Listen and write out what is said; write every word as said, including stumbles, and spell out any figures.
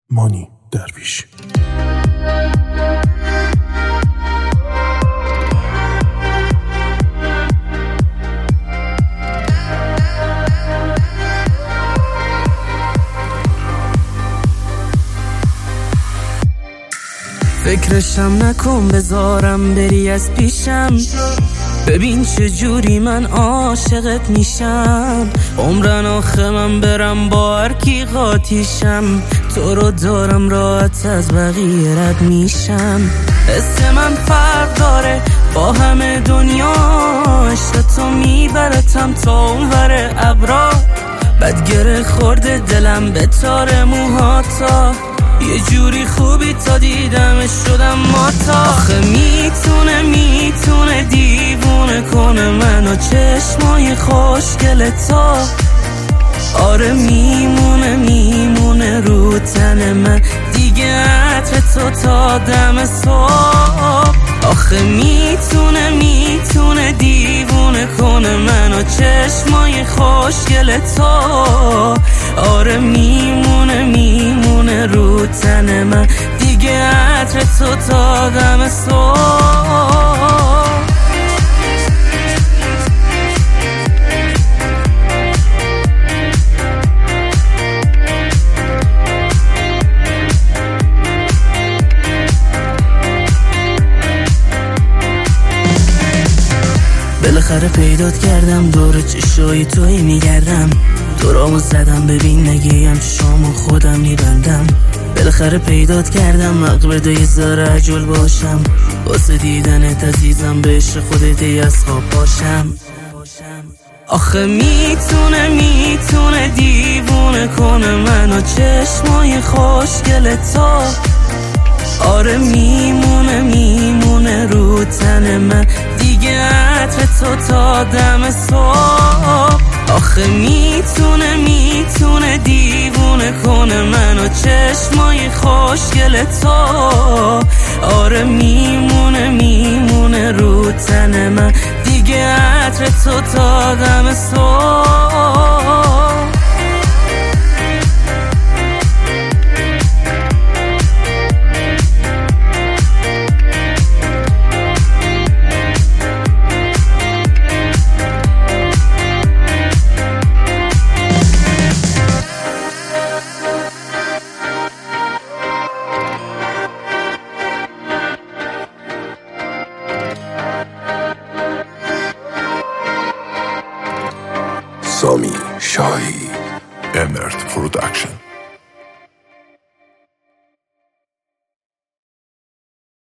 مانی درویش. فکرشم نکن بذارم بری از پیشم، ببین چه جوری من عاشقت میشم. عمرن آخه من برم با هر کی قاطیشم، تو رو دارم راحت از بقیه رد میشم. حس من فرق داره با همه دنیا، عشق تو میبرتم تا اونور ابرا. بد گره خورده دلم به تار موهاتا، یه جوری خوبی تا دیدمش شدم ماتا. آخه میتونه میتونه دیوونه کنه منو چشمای خوشگل تا. آره میمونه میمونه رو تن من دیگه عطر تو تا دم صبح. آخه میتونه میتونه دیوونه کنه منو چشمای خوشگل تا. آره میمونه میمونه رو تن من دیگه عطر تو تا دم صبح. بالاخره پیدات کردم، دور چشای توی میگردم، دورامو زدم ببین نگیم چشامو خودم میبندم. بالاخره پیدات کردم، حق بده یه ذره عجول باشم، واسه دیدنت عزیزم به عشق خودت از خواب باشم. آخه میتونه میتونه دیوونه کنه منو چشمای خوشگل تا. آره میمونه میمونه رو تن من دیگه عطر تو تا دم صبح. آخه میتونه میتونه دیوونه کنه منو چشمای خوشگل تا. آره میمونه میمونه رو تن من دیگه عطر تو تا دم صبح.